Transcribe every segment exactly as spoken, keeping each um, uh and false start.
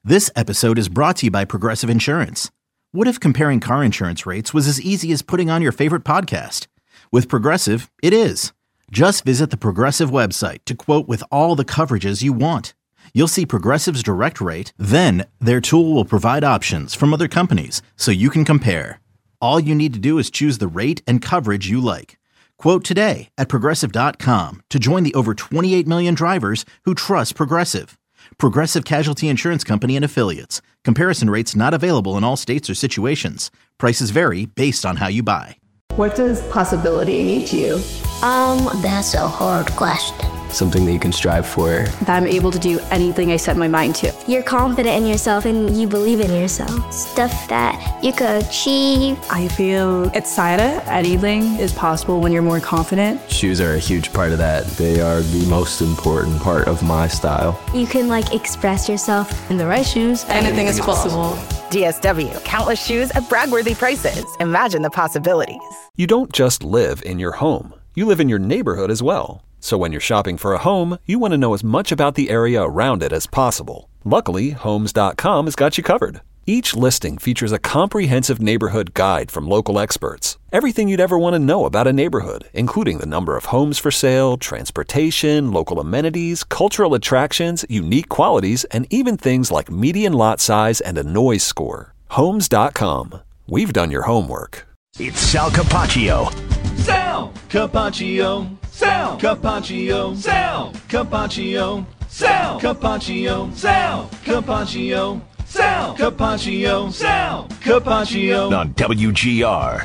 This episode is brought to you by Progressive Insurance. What if comparing car insurance rates was as easy as putting on your favorite podcast? With Progressive, it is. Just visit the Progressive website to quote with all the coverages you want. You'll see Progressive's direct rate, then their tool will provide options from other companies so you can compare. All you need to do is choose the rate and coverage you like. Quote today at progressive dot com to join the over twenty-eight million drivers who trust Progressive. Progressive Casualty Insurance Company and Affiliates. Comparison rates not available in all states or situations. Prices vary based on how you buy. What does possibility mean to you? Um, that's a hard question. Something that you can strive for. That I'm able to do anything I set my mind to. You're confident in yourself and you believe in yourself. Stuff that you could achieve. I feel excited. Anything is possible when you're more confident. Shoes are a huge part of that. They are the most important part of my style. You can like express yourself. In the right shoes, anything is possible. D S W, countless shoes at brag-worthy prices. Imagine the possibilities. You don't just live in your home. You live in your neighborhood as well. So when you're shopping for a home, you want to know as much about the area around it as possible. Luckily, Homes dot com has got you covered. Each listing features a comprehensive neighborhood guide from local experts. Everything you'd ever want to know about a neighborhood, including the number of homes for sale, transportation, local amenities, cultural attractions, unique qualities, and even things like median lot size and a noise score. Homes dot com. We've done your homework. It's Sal Capaccio. Sal Capaccio. Sal Capaccio. Sal Capaccio. Sal Capaccio. Sal Capaccio. Sal Capaccio. Sal Capaccio. On W G R.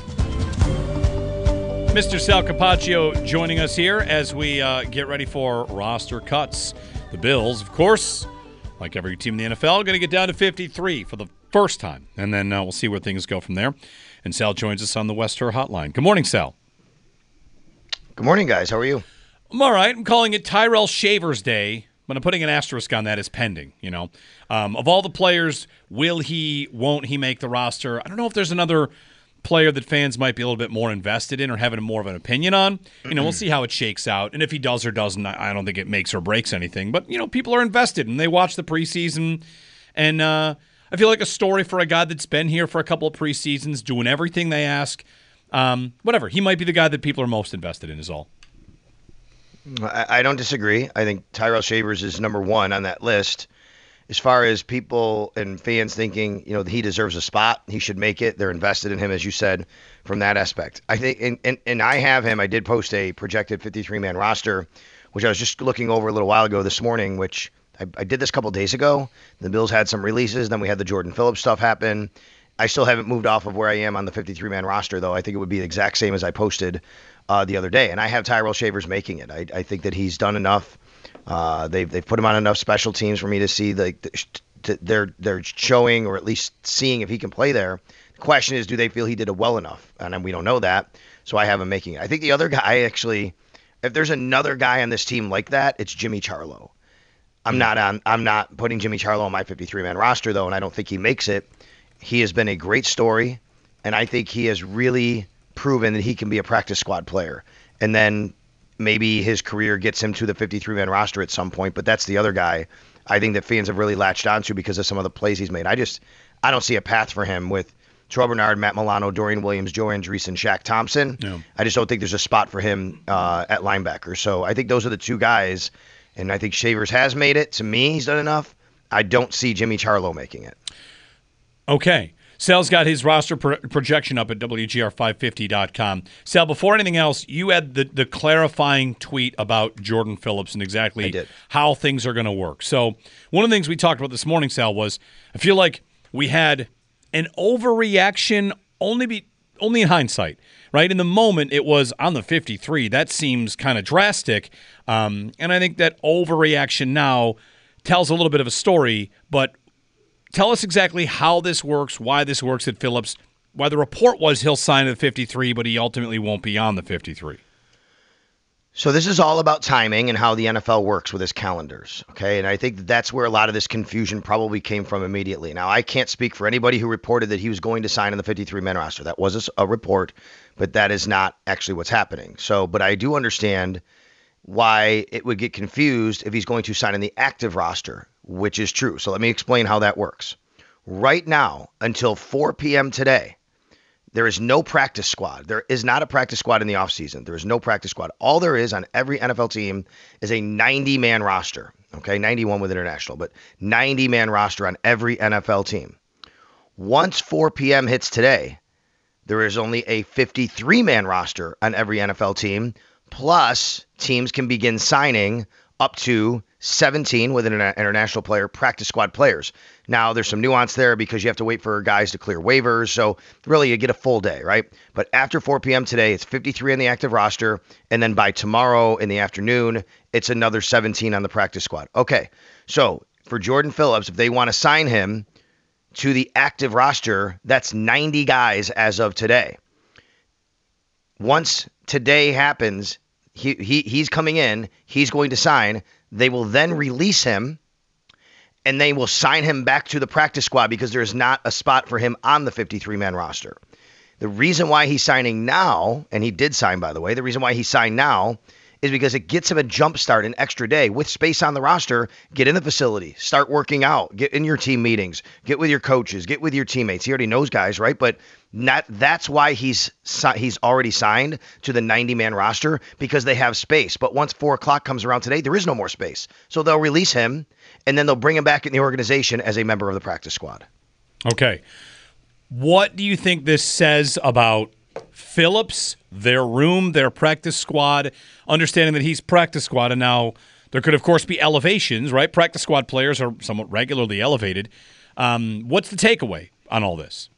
Mister Sal Capaccio joining us here as we uh, get ready for roster cuts. The Bills, of course, like every team in the N F L, going to get down to fifty-three for the first time. And then uh, we'll see where things go from there. And Sal joins us on the West Her Hotline. Good morning, Sal. Good morning, guys. How are you? I'm all right. I'm calling it Tyrell Shavers Day, but I'm putting an asterisk on that as pending, you know. Um, of all the players, will he, won't he make the roster? I don't know if there's another player that fans might be a little bit more invested in or having more of an opinion on. You know, we'll see how it shakes out. And if he does or doesn't, I don't think it makes or breaks anything. But, you know, people are invested, and they watch the preseason. And uh, I feel like a story for a guy that's been here for a couple of preseasons, doing everything they ask. Um, whatever. He might be the guy that people are most invested in is all. I, I don't disagree. I think Tyrell Shavers is number one on that list. As far as people and fans thinking, you know, he deserves a spot, he should make it. They're invested in him, as you said, from that aspect. I think, and, and, and I have him. I did post a projected fifty-three man roster, which I was just looking over a little while ago this morning, which I, I did this a couple days ago. The Bills had some releases. Then we had the Jordan Phillips stuff happen. I still haven't moved off of where I am on the fifty-three man roster, though. I think it would be the exact same as I posted uh, the other day. And I have Tyrell Shavers making it. I, I think that he's done enough. Uh, they've they've put him on enough special teams for me to see the, the they're they're showing or at least seeing if he can play there. The question is, do they feel he did it well enough? And we don't know that, so I have him making it. I think the other guy actually, if there's another guy on this team like that, it's Jimmy Charlo. I'm not on. I'm not putting Jimmy Charlo on my fifty-three man roster though, and I don't think he makes it. He has been a great story, and I think he has really proven that he can be a practice squad player. And then maybe his career gets him to the fifty-three man roster at some point, but that's the other guy I think that fans have really latched onto because of some of the plays he's made. I just I don't see a path for him with Terrell Bernard, Matt Milano, Dorian Williams, Joe Andreessen, and Shaq Thompson. No. I just don't think there's a spot for him uh, at linebacker. So I think those are the two guys, and I think Shavers has made it. To me, he's done enough. I don't see Jimmy Charlo making it. Okay. Sal's got his roster pro- projection up at W G R five fifty dot com. Sal, before anything else, you had the, the clarifying tweet about Jordan Phillips and exactly how things are going to work. So one of the things we talked about this morning, Sal, was I feel like we had an overreaction only be only in hindsight, right? In the moment, it was on the fifty-three. That seems kind of drastic. Um, and I think that overreaction now tells a little bit of a story, but tell us exactly how this works, why this works at Phillips, why the report was he'll sign at the fifty-three, but he ultimately won't be on the fifty-three. So this is all about timing and how the N F L works with its calendars, okay? And I think that's where a lot of this confusion probably came from immediately. Now, I can't speak for anybody who reported that he was going to sign on the fifty-three man roster. That was a, a report, but that is not actually what's happening. So, but I do understand why it would get confused if he's going to sign in the active roster, which is true. So let me explain how that works. Right now, until four p.m. today, there is no practice squad. There is not a practice squad in the offseason. There is no practice squad. All there is on every N F L team is a ninety-man roster. Okay, ninety-one with international, but ninety-man roster on every N F L team. Once four p.m. hits today, there is only a fifty-three-man roster on every N F L team, plus teams can begin signing up to seventeen with an international player, practice squad players. Now, there's some nuance there because you have to wait for guys to clear waivers. So really, you get a full day, right? But after four p.m. today, it's fifty-three on the active roster. And then by tomorrow in the afternoon, it's another seventeen on the practice squad. Okay, so for Jordan Phillips, if they want to sign him to the active roster, that's ninety guys as of today. Once today happens, he, he he's coming in, he's going to sign. They will then release him, and they will sign him back to the practice squad because there is not a spot for him on the fifty-three-man roster. The reason why he's signing now, and he did sign, by the way, the reason why he signed now is because it gets him a jump start, an extra day with space on the roster. Get in the facility, start working out, get in your team meetings, get with your coaches, get with your teammates. He already knows guys, right? But not, that's why he's he's already signed to the ninety-man roster, because they have space. But once four o'clock comes around today, there is no more space. So they'll release him, and then they'll bring him back in the organization as a member of the practice squad. Okay. What do you think this says about Phillips, their room, their practice squad, understanding that he's practice squad, and now there could, of course, be elevations, right? Practice squad players are somewhat regularly elevated. Um, what's the takeaway on all this?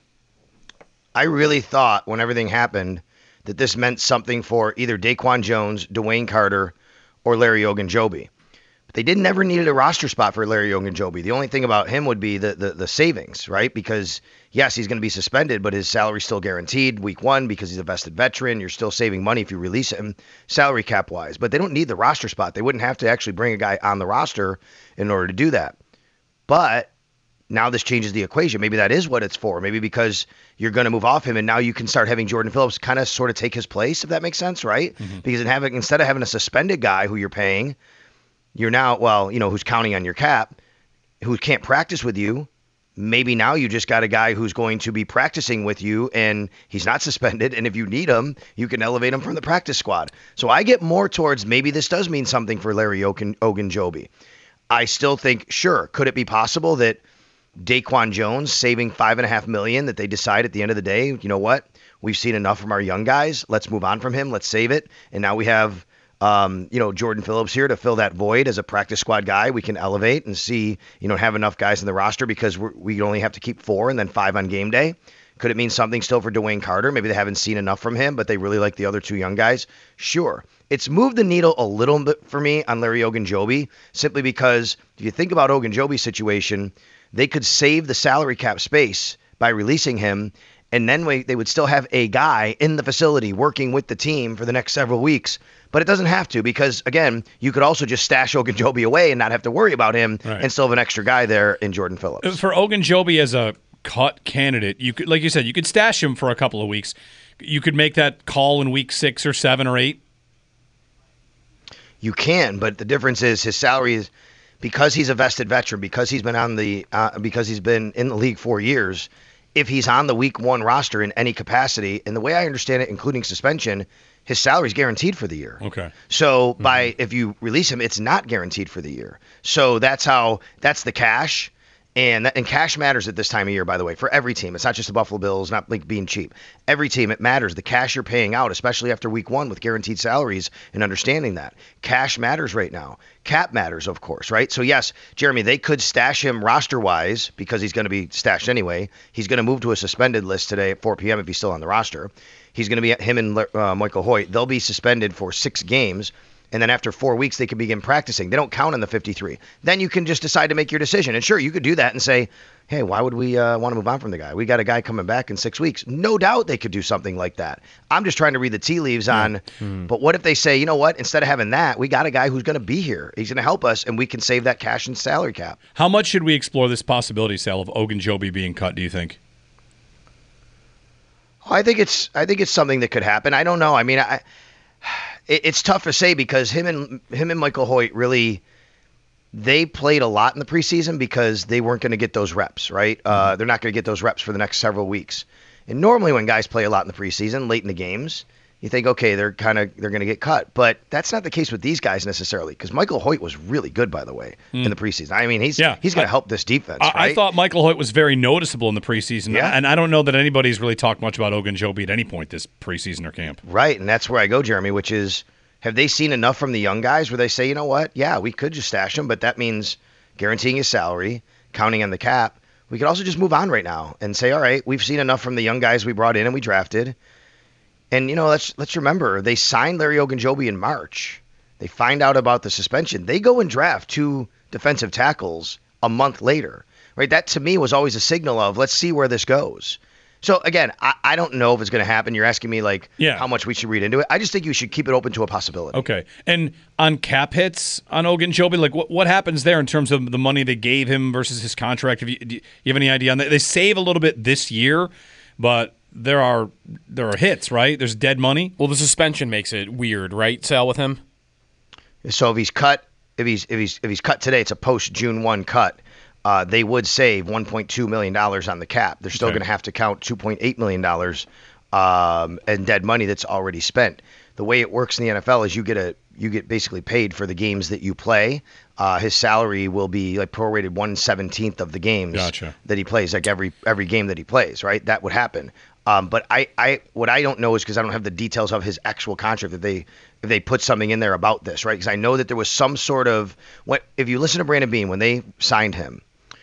I really thought when everything happened that this meant something for either Daquan Jones, Dwayne Carter, or Larry Ogunjobi. But they didn't ever needed a roster spot for Larry Ogunjobi. The only thing about him would be the, the, the savings, right? Because, yes, he's going to be suspended, but his salary's still guaranteed week one because he's a vested veteran. You're still saving money if you release him salary cap-wise. But they don't need the roster spot. They wouldn't have to actually bring a guy on the roster in order to do that. But now this changes the equation. Maybe that is what it's for. Maybe because you're going to move off him, and now you can start having Jordan Phillips kind of sort of take his place, if that makes sense, right? Mm-hmm. Because in having, instead of having a suspended guy who you're paying, you're now, well, you know, who's counting on your cap, who can't practice with you. Maybe now you just got a guy who's going to be practicing with you, and he's not suspended. And if you need him, you can elevate him from the practice squad. So I get more towards maybe this does mean something for Larry Ogunjobi. I still think, sure, could it be possible that Daquan Jones saving five and a half million, that they decide at the end of the day, you know what, we've seen enough from our young guys. Let's move on from him. Let's save it. And now we have, um, you know, Jordan Phillips here to fill that void as a practice squad guy. We can elevate and see, you know, have enough guys in the roster because we're, we only have to keep four and then five on game day. Could it mean something still for Dwayne Carter? Maybe they haven't seen enough from him, but they really like the other two young guys. Sure. It's moved the needle a little bit for me on Larry Ogunjobi, simply because if you think about Ogunjobi's situation, they could save the salary cap space by releasing him, and then we, they would still have a guy in the facility working with the team for the next several weeks. But it doesn't have to, because, again, you could also just stash Ogunjobi away and not have to worry about him, right, and still have an extra guy there in Jordan Phillips. For Ogunjobi as a cut candidate, you could, like you said, you could stash him for a couple of weeks. You could make that call in week six or seven or eight. You can, but the difference is his salary is, because he's a vested veteran, because he's been on the uh, because he's been in the league four years, if he's on the week one roster in any capacity, and the way I understand it, including suspension, his salary is guaranteed for the year. Okay. So mm-hmm. by if you release him, it's not guaranteed for the year. So that's how that's the cash. And that, and cash matters at this time of year, by the way, for every team. It's not just the Buffalo Bills, not like being cheap. Every team, it matters. The cash you're paying out, especially after week one with guaranteed salaries, and understanding that. Cash matters right now. Cap matters, of course, right? So, yes, Jeremy, they could stash him roster-wise because he's going to be stashed anyway. He's going to move to a suspended list today at four p.m. if he's still on the roster. He's going to be him and uh, Michael Hoyt. They'll be suspended for six games. And then after four weeks, they can begin practicing. They don't count on the fifty-three. Then you can just decide to make your decision. And sure, you could do that and say, hey, why would we uh, want to move on from the guy? We got a guy coming back in six weeks. No doubt they could do something like that. I'm just trying to read the tea leaves on, mm-hmm. but what if they say, you know what, instead of having that, we got a guy who's going to be here. He's going to help us, and we can save that cash and salary cap. How much should we explore this possibility, Sal, of Ogunjobi being cut, do you think? I think it's I think it's something that could happen. I don't know. I mean, I... It's tough to say because him and him and Michael Hoyt really, they played a lot in the preseason because they weren't going to get those reps, right? Uh, they're not going to get those reps for the next several weeks. And normally when guys play a lot in the preseason, late in the games, you think, okay, they're kind of they're going to get cut. But that's not the case with these guys necessarily, because Michael Hoyt was really good, by the way, mm. in the preseason. I mean, he's yeah, he's going to help this defense. I, right? I thought Michael Hoyt was very noticeable in the preseason, yeah. and I don't know that anybody's really talked much about Ogunjobi at any point this preseason or camp. Right, and that's where I go, Jeremy, which is, have they seen enough from the young guys where they say, you know what, yeah, we could just stash him, but that means guaranteeing his salary, counting on the cap. We could also just move on right now and say, all right, we've seen enough from the young guys we brought in and we drafted. And, you know, let's let's remember, they signed Larry Ogunjobi in March. They find out about the suspension. They go and draft two defensive tackles a month later. Right? That, to me, was always a signal of, let's see where this goes. So, again, I, I don't know if it's going to happen. You're asking me, like, yeah. how much we should read into it. I just think you should keep it open to a possibility. Okay. And on cap hits on Ogunjobi, like, what what happens there in terms of the money they gave him versus his contract? Have you, do you have any idea on that? They save a little bit this year, but there are there are hits, right? There's dead money. Well, the suspension makes it weird, right, Sal, with him? So if he's cut, if he's if he's if he's cut today, it's a post June first cut. Uh, they would save one point two million dollars on the cap. They're still okay. going to have to count two point eight million dollars um, in dead money that's already spent. The way it works in the N F L is you get a you get basically paid for the games that you play. Uh, his salary will be like prorated one seventeenth of the games gotcha. that he plays, like every every game that he plays. Right, that would happen. Um, but I, I what I don't know is because I don't have the details of his actual contract that they if they put something in there about this, right? Because I know that there was some sort of what if you listen to Brandon Beane when they signed him.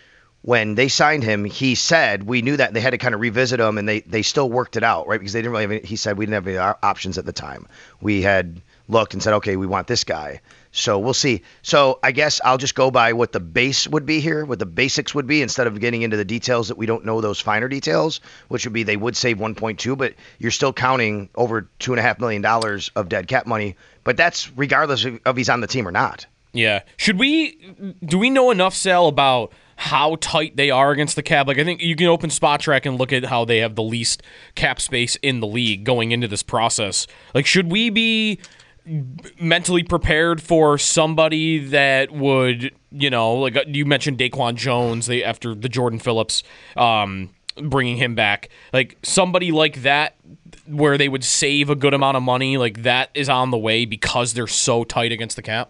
When they signed him, he said, we knew that they had to kind of revisit him, and they, they still worked it out, right? Because they didn't really have any, he said, we didn't have any options at the time. We had looked and said, okay, we want this guy. So we'll see. So I guess I'll just go by what the base would be here, what the basics would be, instead of getting into the details that we don't know those finer details, which would be they would save one point two, but you're still counting over two point five million dollars of dead cap money. But that's regardless of if he's on the team or not. Yeah. Should we – do we know enough, Sal, about – how tight they are against the cap? Like, I think you can open Spot Track and look at how they have the least cap space in the league going into this process. Like, should we be mentally prepared for somebody that would, you know, like you mentioned Daquan Jones they, after the Jordan Phillips um, bringing him back. Like, somebody like that where they would save a good amount of money, like that is on the way because they're so tight against the cap?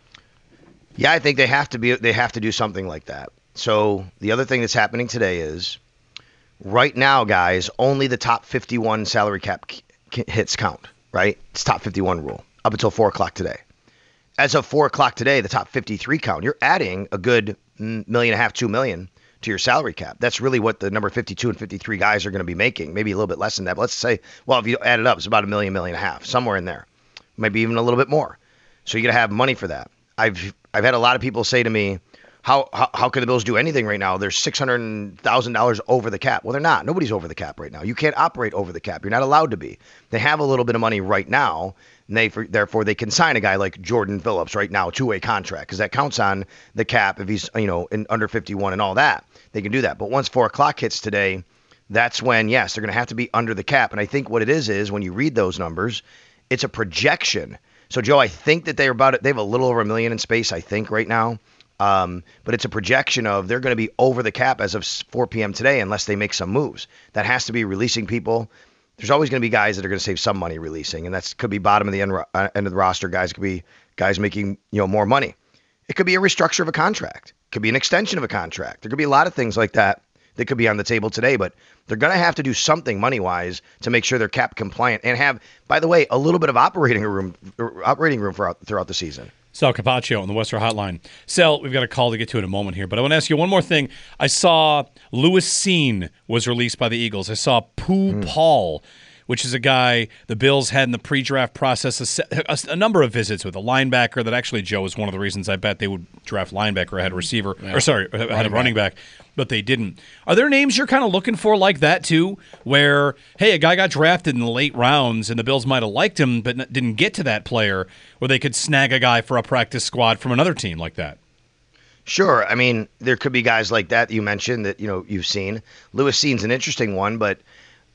Yeah, I think they have to be. They have to do something like that. So the other thing that's happening today is right now, guys, only the top fifty-one salary cap hits count, right? It's top fifty-one rule up until four o'clock today. As of four o'clock today, the top fifty-three count, you're adding a good million and a half, two million to your salary cap. That's really what the number fifty-two and fifty-three guys are going to be making, maybe a little bit less than that. But let's say, well, if you add it up, it's about a million, million and a half, somewhere in there, maybe even a little bit more. So you're going to have money for that. I've I've had a lot of people say to me, How, how how can the Bills do anything right now? They're six hundred thousand dollars over the cap. Well, they're not. Nobody's over the cap right now. You can't operate over the cap. You're not allowed to be. They have a little bit of money right now, and they for, therefore they can sign a guy like Jordan Phillips right now, two-way contract, because that counts on the cap if he's you know in under fifty-one and all that. They can do that. But once four o'clock hits today, that's when, yes, they're going to have to be under the cap. And I think what it is is when you read those numbers, it's a projection. So, Joe, I think that they're about it. They have a little over a million in space, I think, right now. Um, but it's a projection of they're going to be over the cap as of four p.m. today unless they make some moves. That has to be releasing people. There's always going to be guys that are going to save some money releasing, and that could be bottom of the end, uh, end of the roster guys. It could be guys making you know more money. It could be a restructure of a contract. It could be an extension of a contract. There could be a lot of things like that that could be on the table today, but they're going to have to do something money-wise to make sure they're cap compliant and have, by the way, a little bit of operating room operating room for, throughout the season. Sal Capaccio on the Western Hotline. Sal, we've got a call to get to in a moment here, but I want to ask you one more thing. I saw Lewis Cine was released by the Eagles. I saw Pooh mm. Paul, which is a guy the Bills had in the pre-draft process, a, a, a number of visits with a linebacker that actually, Joe, is one of the reasons I bet they would draft linebacker ahead of receiver, yeah. or sorry, ahead running of running back. back, but they didn't. Are there names you're kind of looking for like that too, where, hey, a guy got drafted in the late rounds and the Bills might have liked him but n- didn't get to that player, where they could snag a guy for a practice squad from another team like that? Sure. I mean, there could be guys like that you mentioned that, you know, you've seen. Lewis Cine's an interesting one, but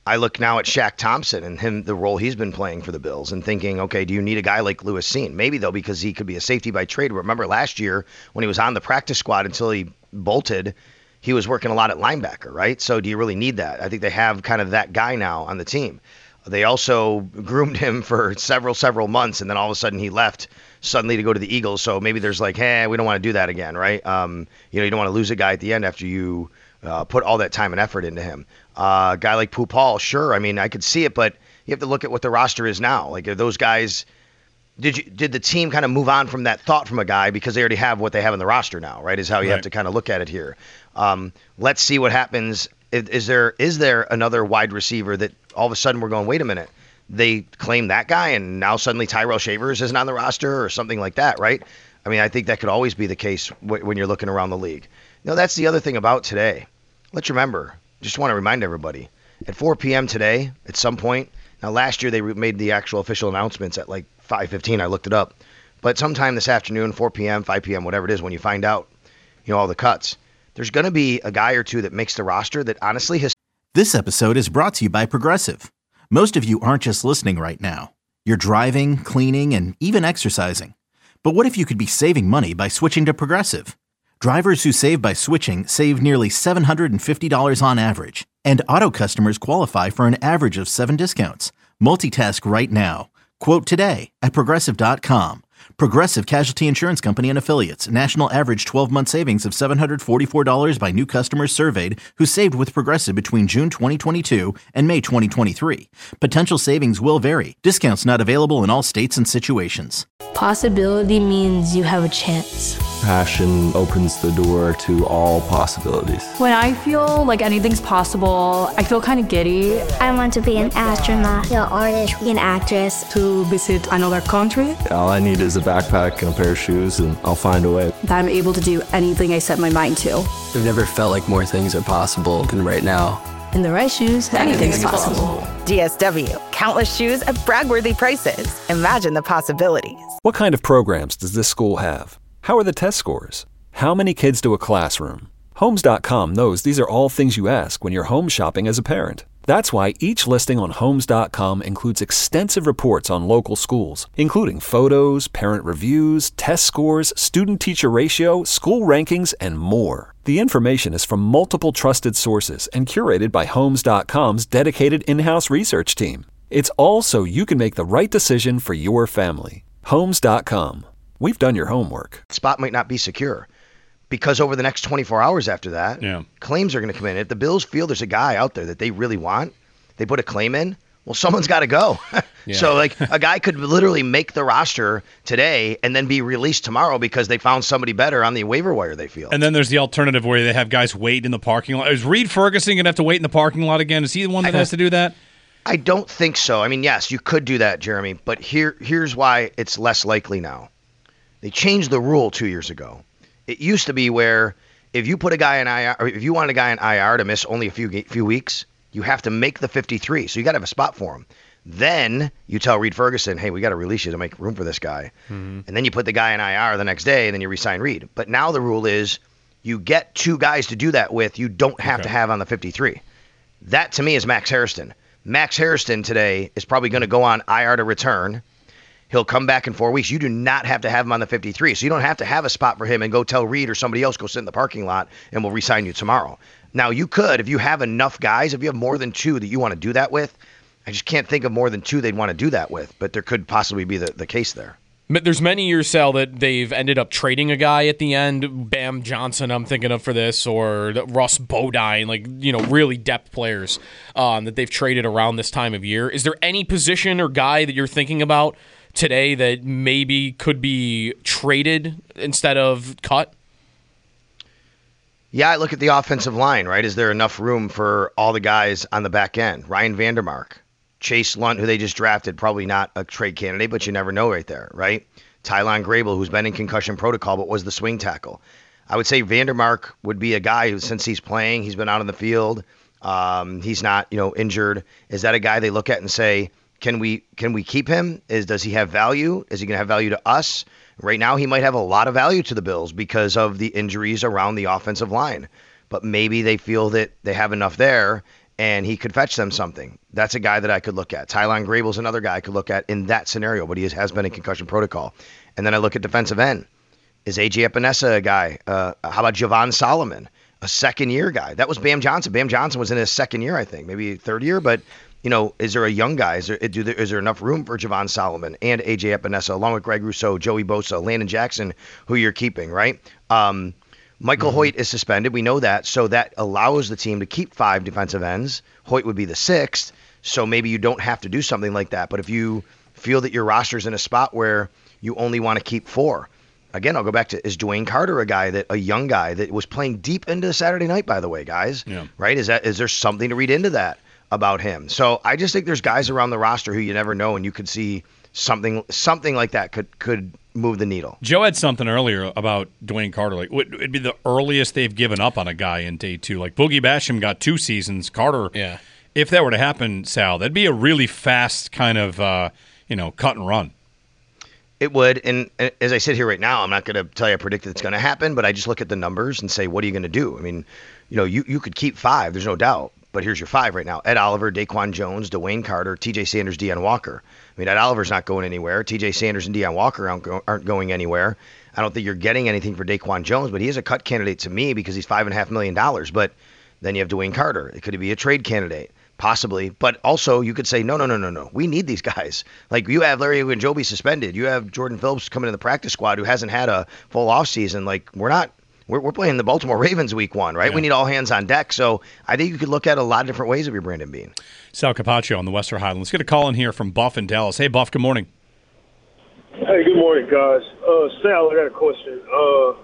I look now at Shaq Thompson and him, the role he's been playing for the Bills, and thinking, okay, do you need a guy like Lewis Cine? Maybe, though, because he could be a safety by trade. Remember last year when he was on the practice squad until he bolted, he was working a lot at linebacker, right? So do you really need that? I think they have kind of that guy now on the team. They also groomed him for several, several months, and then all of a sudden he left suddenly to go to the Eagles. So maybe there's like, hey, we don't want to do that again, right? Um, you know, you don't want to lose a guy at the end after you uh, put all that time and effort into him. Uh, a guy like Pupal, sure. I mean, I could see it, but you have to look at what the roster is now. Like, are those guys, did you did the team kind of move on from that thought from a guy because they already have what they have in the roster now, right? Is how you right. have to kind of look at it here. Um, let's see what happens. Is, is there is there another wide receiver that all of a sudden we're going, wait a minute, they claim that guy and now suddenly Tyrell Shavers isn't on the roster or something like that, right? I mean, I think that could always be the case w- when you're looking around the league. You know, that's the other thing about today. Let's remember, just want to remind everybody, at four p.m. today, at some point, now last year they made the actual official announcements at like five fifteen, I looked it up, but sometime this afternoon, four p.m., five p.m., whatever it is, when you find out, you know, all the cuts, there's going to be a guy or two that makes the roster that honestly has. This episode is brought to you by Progressive. Most of you aren't just listening right now. You're driving, cleaning, and even exercising. But what if you could be saving money by switching to Progressive? Drivers who save by switching save nearly seven hundred fifty dollars on average. And auto customers qualify for an average of seven discounts. Multitask right now. Quote today at Progressive dot com. Progressive Casualty Insurance Company and Affiliates. National average twelve-month savings of seven hundred forty-four dollars by new customers surveyed who saved with Progressive between June twenty twenty-two and May twenty twenty-three. Potential savings will vary. Discounts not available in all states and situations. Possibility means you have a chance. Passion opens the door to all possibilities. When I feel like anything's possible, I feel kind of giddy. I want to be an astronaut, an artist, an actress. To visit another country. All I need is a backpack and a pair of shoes, and I'll find a way. That I'm able to do anything I set my mind to. I've never felt like more things are possible than right now. In the right shoes, anything's possible. D S W. Countless shoes at brag-worthy prices. Imagine the possibilities. What kind of programs does this school have? How are the test scores? How many kids do a classroom? Homes dot com knows these are all things you ask when you're home shopping as a parent. That's why each listing on Homes dot com includes extensive reports on local schools, including photos, parent reviews, test scores, student-teacher ratio, school rankings, and more. The information is from multiple trusted sources and curated by Homes dot com's dedicated in-house research team. It's all so you can make the right decision for your family. Homes dot com. We've done your homework. Spot might not be secure because over the next twenty-four hours after that, yeah. claims are going to come in. If the Bills feel there's a guy out there that they really want, they put a claim in, well, someone's got to go. yeah. So, like, a guy could literally make the roster today and then be released tomorrow because they found somebody better on the waiver wire, they feel. And then there's the alternative where they have guys wait in the parking lot. Is Reed Ferguson going to have to wait in the parking lot again? Is he the one that has to do that? I don't think so. I mean, yes, you could do that, Jeremy, but here, here's why it's less likely now. They changed the rule two years ago. It used to be where if you put a guy in I R, or if you want a guy in I R to miss only a few few weeks, you have to make the fifty-three. So you got to have a spot for him. Then you tell Reed Ferguson, hey, we got to release you to make room for this guy. Mm-hmm. And then you put the guy in I R the next day, and then you re-sign Reed. But now the rule is you get two guys to do that with. You don't have okay. to have on the fifty-three. That, to me, is Max Hairston. Max Hairston today is probably going to go on I R to return. He'll come back in four weeks. You do not have to have him on the fifty-three. So you don't have to have a spot for him and go tell Reed or somebody else, go sit in the parking lot and we'll re-sign you tomorrow. Now, you could, if you have enough guys, if you have more than two that you want to do that with, I just can't think of more than two they'd want to do that with, but there could possibly be the, the case there. There's many years, Sal, that they've ended up trading a guy at the end. Bam Johnson, I'm thinking of for this, or Russ Bodine, like, you know, really depth players um, that they've traded around this time of year. Is there any position or guy that you're thinking about today that maybe could be traded instead of cut? Yeah, I look at the offensive line, right? Is there enough room for all the guys on the back end? Ryan Vandermark, Chase Lunt, who they just drafted, probably not a trade candidate, but you never know right there, right? Tylon Grable, who's been in concussion protocol, but was the swing tackle. I would say Vandermark would be a guy who, since he's playing, he's been out on the field, um, he's not, you know, injured. Is that a guy they look at and say, can we can we keep him? Is does he have value? Is he going to have value to us? Right now, he might have a lot of value to the Bills because of the injuries around the offensive line. But maybe they feel that they have enough there, and he could fetch them something. That's a guy that I could look at. Tylon Grable's another guy I could look at in that scenario, but he has been in concussion protocol. And then I look at defensive end. Is A J Epinesa a guy? Uh, how about Javon Solomon, a second-year guy? That was Bam Johnson. Bam Johnson was in his second year, I think, maybe third year. But, you know, is there a young guy? Is there, do there, is there enough room for Javon Solomon and A J Epinesa, along with Greg Rousseau, Joey Bosa, Landon Jackson, who you're keeping, right? Um, Michael mm-hmm. Hoyt is suspended. We know that. So that allows the team to keep five defensive ends. Hoyt would be the sixth. So maybe you don't have to do something like that. But if you feel that your roster's in a spot where you only want to keep four, again, I'll go back to, is Dwayne Carter a guy that a young guy that was playing deep into Saturday night, by the way, guys? Yeah. Right? Is that is there something to read into that about him? So I just think there's guys around the roster who you never know, and you could see something something like that could could move the needle. Joe had something earlier about Dwayne Carter. Like, it'd be the earliest they've given up on a guy in day two. Like Boogie Basham got two seasons. Carter, yeah. If that were to happen, Sal, that'd be a really fast kind of uh, you know cut and run. It would, and as I sit here right now, I'm not going to tell you I predict that it's going to happen, but I just look at the numbers and say, what are you going to do? I mean, you know, you, you could keep five, there's no doubt, but here's your five right now. Ed Oliver, Daquan Jones, Dwayne Carter, T J Sanders, Deion Walker. I mean, Ed Oliver's not going anywhere. T J Sanders and Deion Walker aren't, go, aren't going anywhere. I don't think you're getting anything for Daquan Jones, but he is a cut candidate to me because he's five point five million dollars. But then you have Dwayne Carter. It could be a trade candidate. Possibly, but also you could say, no, no, no, no, no. We need these guys. Like you have Larry Ogunjobi suspended. You have Jordan Phillips coming in the practice squad who hasn't had a full offseason. Like we're not, we're, we're playing the Baltimore Ravens week one, right? Yeah. We need all hands on deck. So I think you could look at a lot of different ways of your Brandon Beane. Sal Capaccio on the Western Highland. Let's get a call in here from Buff in Dallas. Hey, Buff, good morning. Hey, good morning, guys. Uh, Sal, I got a question. Uh,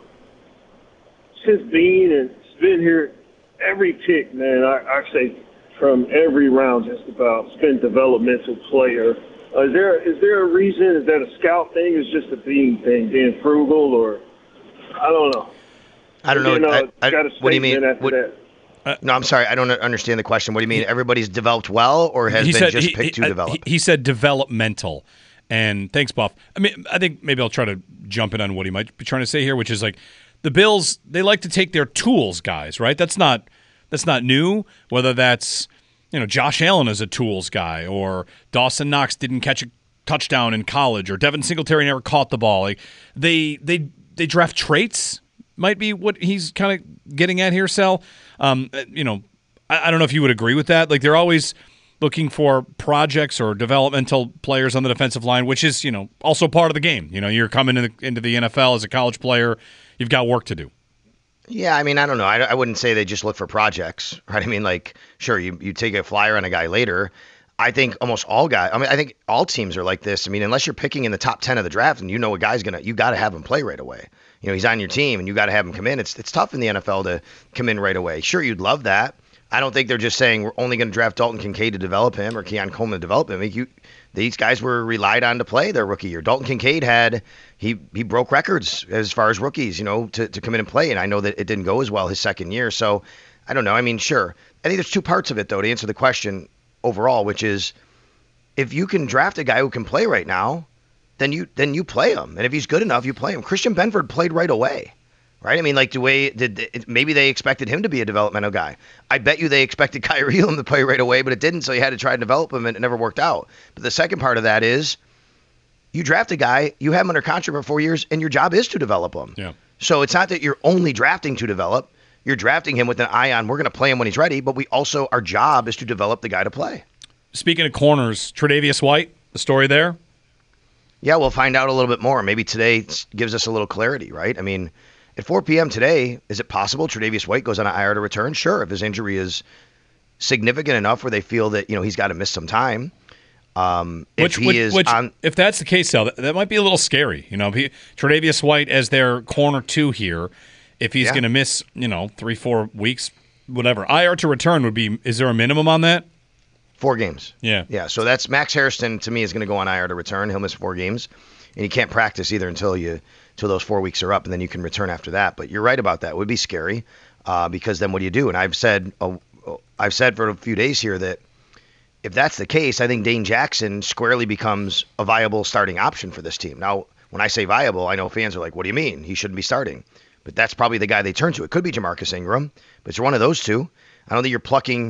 since Beane and it's been here, every pick, man, I, I say from every round just about, it's been developmental player. Uh, is there is there a reason? Is that a scout thing? Is just a Beane thing, being frugal, or I don't know. I don't and know. Then, uh, I, I, got a what do you mean? After What, that. Uh, no, I'm sorry. I don't understand the question. What do you mean? Everybody's developed well, or has he been said, just he, picked he, to develop? He, he said developmental. And thanks, Buff. I mean, I think maybe I'll try to jump in on what he might be trying to say here, which is like the Bills, they like to take their tools, guys, right? That's not that's not new, whether that's, you know, Josh Allen is a tools guy, or Dawson Knox didn't catch a touchdown in college, or Devin Singletary never caught the ball. Like they they they draft traits, might be what he's kind of getting at here, Sal. Um, you know, I, I don't know if you would agree with that. Like they're always looking for projects or developmental players on the defensive line, which is, you know, also part of the game. You know, you're coming into the, into the N F L as a college player. You've got work to do. Yeah, I mean, I don't know. I, I wouldn't say they just look for projects, right? I mean, like, sure, you, you take a flyer on a guy later. I think almost all guys, I mean, I think all teams are like this. I mean, unless you're picking in the top ten of the draft and you know a guy's going to, you got to have him play right away. You know, he's on your team and you got to have him come in. It's it's tough in the N F L to come in right away. Sure, you'd love that. I don't think they're just saying we're only going to draft Dalton Kincaid to develop him or Keon Coleman to develop him. I mean, you, these guys were relied on to play their rookie year. Dalton Kincaid had he he broke records as far as rookies, you know, to, to come in and play. And I know that it didn't go as well his second year. So I don't know. I mean, sure. I think there's two parts of it, though, to answer the question overall, which is if you can draft a guy who can play right now, then you then you play him. And if he's good enough, you play him. Christian Benford played right away. Right? I mean, like, the way did maybe they expected him to be a developmental guy. I bet you they expected Kyrie Elam to play right away, but it didn't, so you had to try to develop him, and it never worked out. But the second part of that is you draft a guy, you have him under contract for four years, and your job is to develop him. Yeah. So it's not that you're only drafting to develop. You're drafting him with an eye on we're going to play him when he's ready, but we also, our job is to develop the guy to play. Speaking of corners, Tre'Davious White, the story there? Yeah, we'll find out a little bit more. Maybe today gives us a little clarity, right? I mean, at four p.m. today, is it possible Tre'Davious White goes on an I R to return? Sure, if his injury is significant enough where they feel that, you know, he's got to miss some time. Um, if which, he which, is which, on, if that's the case, though, that, that might be a little scary. You know, if he, Tre'Davious White as their corner two here, if he's Yeah. going to miss, you know, three, four weeks, whatever. I R to return would be. Is there a minimum on that? Four games. Yeah. Yeah. So that's Max Harrison to me is going to go on I R to return. He'll miss four games, and he can't practice either until you. Till those four weeks are up, and then you can return after that. But you're right about that. It would be scary uh, because then what do you do? And I've said, uh, I've said for a few days here that if that's the case, I think Dane Jackson squarely becomes a viable starting option for this team. Now, when I say viable, I know fans are like, "What do you mean? He shouldn't be starting." But that's probably the guy they turn to. It could be Jamarcus Ingram, but it's one of those two. I don't think you're plucking.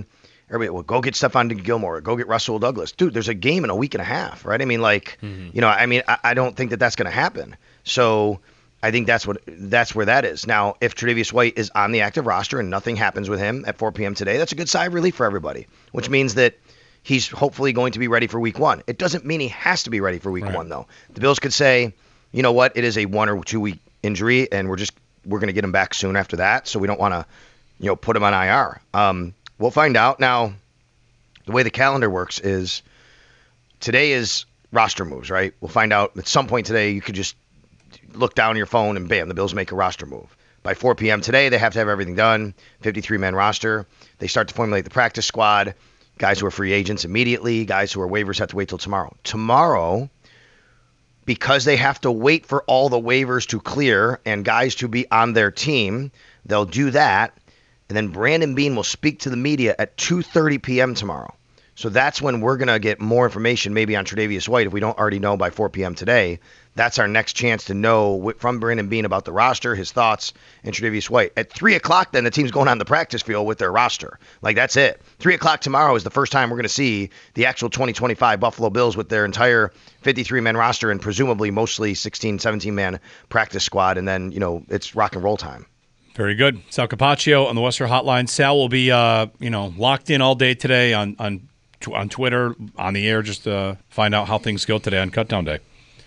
everybody, well, go get Stephon Gilmore, go get Russell Douglas. Dude, there's a game in a week and a half, right? I mean, like, mm-hmm. you know, I mean, I, I don't think that that's going to happen. So I think that's what that's where that is. Now, if Tre'Davious White is on the active roster and nothing happens with him at four p.m. today, that's a good sigh of relief for everybody, which means that he's hopefully going to be ready for week one. It doesn't mean he has to be ready for week right. one, though. The Bills could say, you know what, it is a one or two week injury, and we're just we're going to get him back soon after that, so we don't want to, you know, put him on I R. Um, we'll find out. Now, the way the calendar works is today is roster moves, right? We'll find out at some point today. You could just look down your phone and bam, the Bills make a roster move. By four p.m. today, they have to have everything done. fifty-three man roster. They start to formulate the practice squad. Guys who are free agents immediately. Guys who are waivers have to wait till tomorrow. Tomorrow, because they have to wait for all the waivers to clear and guys to be on their team, they'll do that. And then Brandon Beane will speak to the media at two thirty p.m. tomorrow. So that's when we're going to get more information maybe on Tre'Davious White if we don't already know by four p.m. today. That's our next chance to know from Brandon Beane about the roster, his thoughts, and Tre'Davious White. At three o'clock, then, the team's going on the practice field with their roster. Like, that's it. three o'clock tomorrow is the first time we're going to see the actual twenty twenty-five Buffalo Bills with their entire fifty-three man roster and presumably mostly sixteen, seventeen man practice squad. And then, you know, it's rock and roll time. Very good. Sal Capaccio on the Western Hotline. Sal will be, uh, you know, locked in all day today on on on Twitter, on the air, just to find out how things go today on Cutdown Day.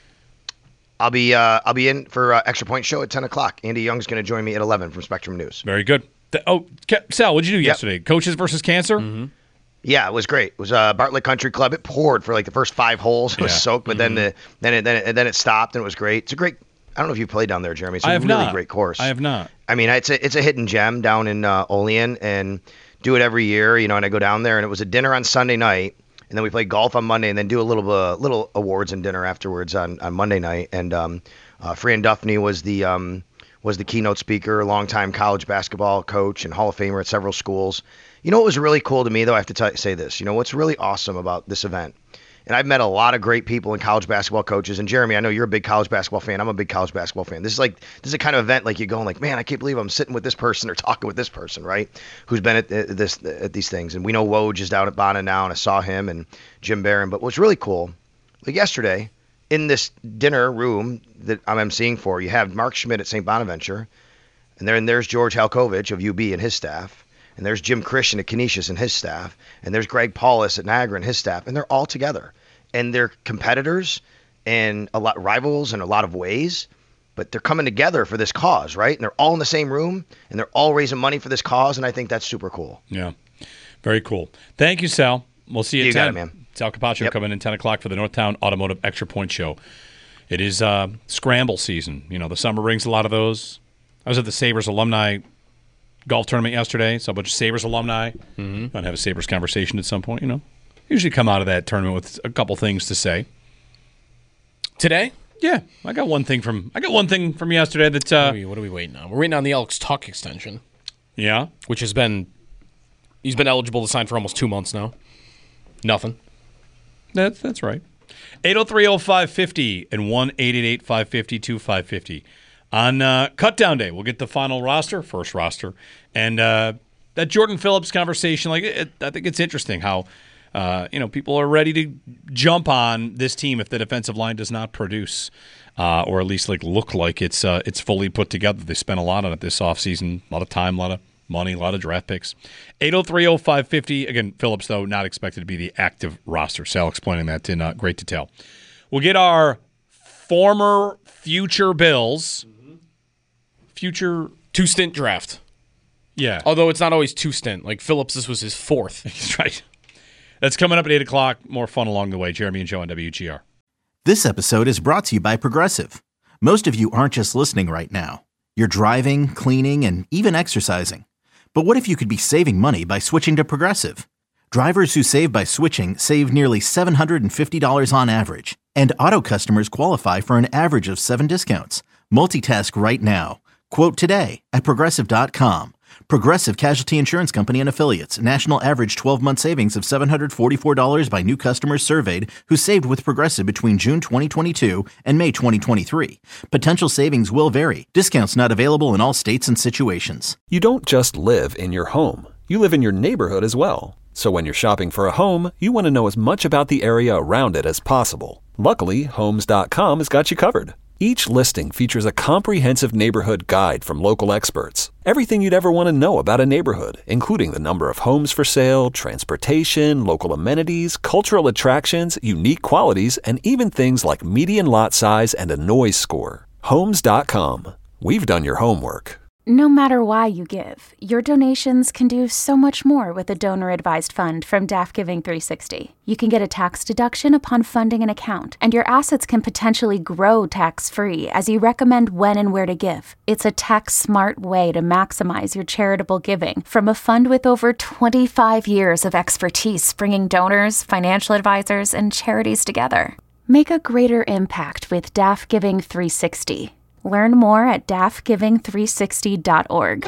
I'll be uh, I'll be in for uh, Extra Point Show at ten o'clock. Andy Young's going to join me at eleven from Spectrum News. Very good. The, oh, Sal, what'd you do yep. yesterday? Coaches versus Cancer? Mm-hmm. Yeah, it was great. It was uh, Bartlett Country Club. It poured for like the first five holes. It was yeah. soaked, but mm-hmm. then the then it, then it, then it stopped and it was great. It's a great. I don't know if you played down there, Jeremy. It's a I have really not. great course. I have not. I mean, it's a it's a hidden gem down in uh, Olean, and do it every year. You know, and I go down there, and it was a dinner on Sunday night. And then we play golf on Monday, and then do a little uh, little awards and dinner afterwards on, on Monday night. And um, uh, Fran Duffney was the um, was the keynote speaker, longtime college basketball coach and Hall of Famer at several schools. You know what was really cool to me, though? I have to t- say this. You know what's really awesome about this event? And I've met a lot of great people and college basketball coaches. And Jeremy, I know you're a big college basketball fan. I'm a big college basketball fan. This is like this is a kind of event like you're going like, man, I can't believe I'm sitting with this person or talking with this person, right? Who's been at this at these things. And we know Woj is down at Bonna now, and I saw him and Jim Barron. But what's really cool, like yesterday, in this dinner room that I'm emceeing for, you have Mark Schmidt at Saint Bonaventure, and there and there's George Halkovich of U B and his staff. And there's Jim Christian at Canisius and his staff. And there's Greg Paulus at Niagara and his staff. And they're all together. And they're competitors and a lot rivals in a lot of ways, but they're coming together for this cause, right? And they're all in the same room, and they're all raising money for this cause, and I think that's super cool. Yeah, very cool. Thank you, Sal. We'll see you, you at ten. Got it, man. Sal Capaccio yep. coming in ten o'clock for the Northtown Automotive Extra Point Show. It is uh, scramble season. You know, the summer brings a lot of those. I was at the Sabres alumni golf tournament yesterday, so a bunch of Sabres alumni. Mm-hmm. Going to have a Sabres conversation at some point, you know. Usually come out of that tournament with a couple things to say. Today? Yeah, I got one thing from I got one thing from yesterday that. Uh, what, are we, what are we waiting on? We're waiting on the Elks Tuck extension. Yeah, which has been he's been eligible to sign for almost two months now. Nothing. That's that's right. eight oh three oh five fifty and one eight eight eight five five zero two five five zero on uh, Cutdown Day. We'll get the final roster, first roster, and uh, that Jordan Phillips conversation. Like, it, I think it's interesting how. Uh, you know, people are ready to jump on this team if the defensive line does not produce, uh, or at least like look like it's uh, it's fully put together. They spent a lot on it this offseason, a lot of time, a lot of money, a lot of draft picks. eight oh three oh five fifty. Again, Phillips, though, not expected to be the active roster. Sal explaining that in uh, great detail. We'll get our former future Bills, future two-stint draft. Yeah. Although it's not always two-stint. Like Phillips, this was his fourth. That's right. That's coming up at eight o'clock. More fun along the way. Jeremy and Joe on W G R. This episode is brought to you by Progressive. Most of you aren't just listening right now. You're driving, cleaning, and even exercising. But what if you could be saving money by switching to Progressive? Drivers who save by switching save nearly seven hundred fifty dollars on average. And auto customers qualify for an average of seven discounts. Multitask right now. Quote today at Progressive dot com. Progressive Casualty Insurance Company and Affiliates. National average twelve-month savings of seven hundred forty-four dollars by new customers surveyed who saved with Progressive between June twenty twenty-two and May twenty twenty-three. Potential savings will vary. Discounts not available in all states and situations. You don't just live in your home. you live in your neighborhood as well. So when you're shopping for a home, you want to know as much about the area around it as possible. Luckily, Homes dot com has got you covered. Each listing features a comprehensive neighborhood guide from local experts. Everything you'd ever want to know about a neighborhood, including the number of homes for sale, transportation, local amenities, cultural attractions, unique qualities, and even things like median lot size and a noise score. Homes dot com. We've done your homework. No matter why you give, your donations can do so much more with a donor-advised fund from D A F Giving three sixty. You can get a tax deduction upon funding an account, and your assets can potentially grow tax-free as you recommend when and where to give. It's a tax-smart way to maximize your charitable giving from a fund with over twenty-five years of expertise bringing donors, financial advisors, and charities together. Make a greater impact with D A F Giving three sixty. Learn more at D A F giving three sixty dot org.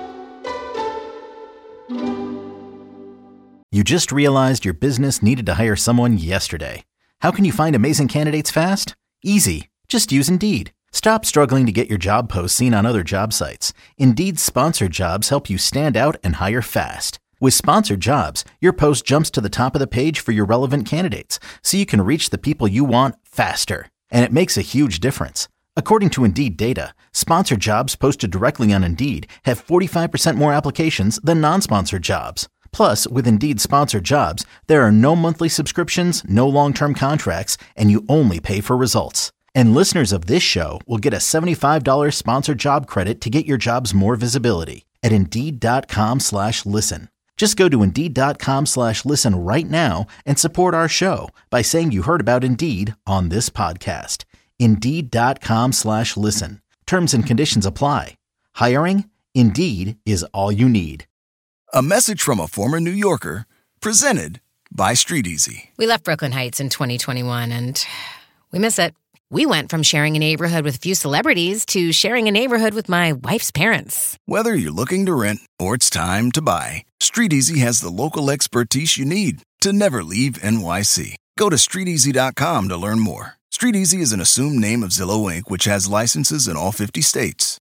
You just realized your business needed to hire someone yesterday. How can you find amazing candidates fast? Easy. Just use Indeed. Stop struggling to get your job posts seen on other job sites. Indeed's sponsored jobs help you stand out and hire fast. With sponsored jobs, your post jumps to the top of the page for your relevant candidates, so you can reach the people you want faster. And it makes a huge difference. According to Indeed data, sponsored jobs posted directly on Indeed have forty-five percent more applications than non-sponsored jobs. Plus, with Indeed sponsored jobs, there are no monthly subscriptions, no long-term contracts, and you only pay for results. And listeners of this show will get a seventy-five dollars sponsored job credit to get your jobs more visibility at Indeed.com slash listen. Just go to Indeed.com slash listen right now and support our show by saying you heard about Indeed on this podcast. Indeed.com slash listen. Terms and conditions apply. Hiring? Indeed is all you need. A message from a former New Yorker, presented by StreetEasy. We left Brooklyn Heights in twenty twenty-one and we miss it. We went from sharing a neighborhood with a few celebrities to sharing a neighborhood with my wife's parents. Whether you're looking to rent or it's time to buy, StreetEasy has the local expertise you need to never leave N Y C. Go to street easy dot com to learn more. StreetEasy is an assumed name of Zillow Incorporated, which has licenses in all fifty states.